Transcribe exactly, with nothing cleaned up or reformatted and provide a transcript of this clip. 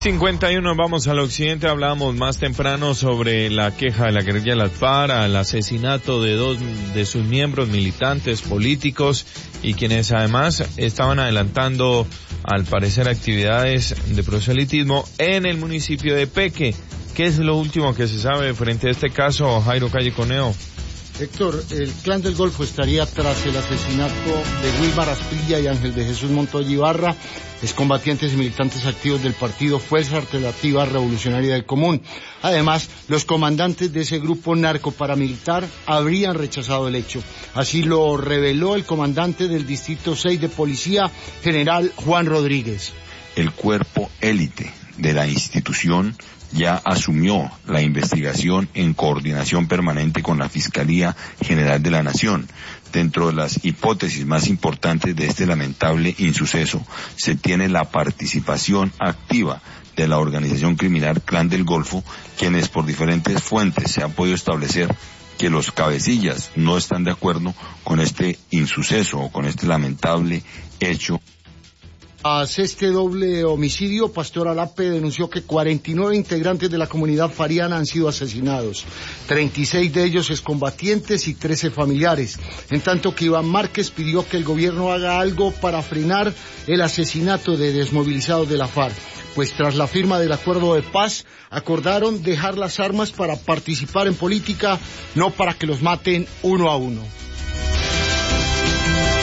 cincuenta y uno, vamos al occidente. Hablábamos más temprano sobre la queja de la guerrilla de las FARC, el asesinato de dos de sus miembros militantes políticos y quienes además estaban adelantando, al parecer, actividades de proselitismo en el municipio de Peque. ¿Qué es lo último que se sabe frente a este caso, Jairo Calle Coneo? Héctor, el Clan del Golfo estaría tras el asesinato de Wilmar Asprilla y Ángel de Jesús Montoya Ibarra, excombatientes y militantes activos del partido Fuerza Alternativa Revolucionaria del Común. Además, los comandantes de ese grupo narcoparamilitar habrían rechazado el hecho. Así lo reveló el comandante del Distrito seis de Policía, general Juan Rodríguez. El cuerpo élite de la institución ya asumió la investigación en coordinación permanente con la Fiscalía General de la Nación. Dentro de las hipótesis más importantes de este lamentable insuceso, se tiene la participación activa de la organización criminal Clan del Golfo, quienes por diferentes fuentes se han podido establecer que los cabecillas no están de acuerdo con este insuceso o con este lamentable hecho. Tras este doble homicidio, Pastor Alape denunció que cuarenta y nueve integrantes de la comunidad fariana han sido asesinados, treinta y seis de ellos excombatientes y trece familiares, en tanto que Iván Márquez pidió que el gobierno haga algo para frenar el asesinato de desmovilizados de la FARC, pues tras la firma del acuerdo de paz, acordaron dejar las armas para participar en política, no para que los maten uno a uno.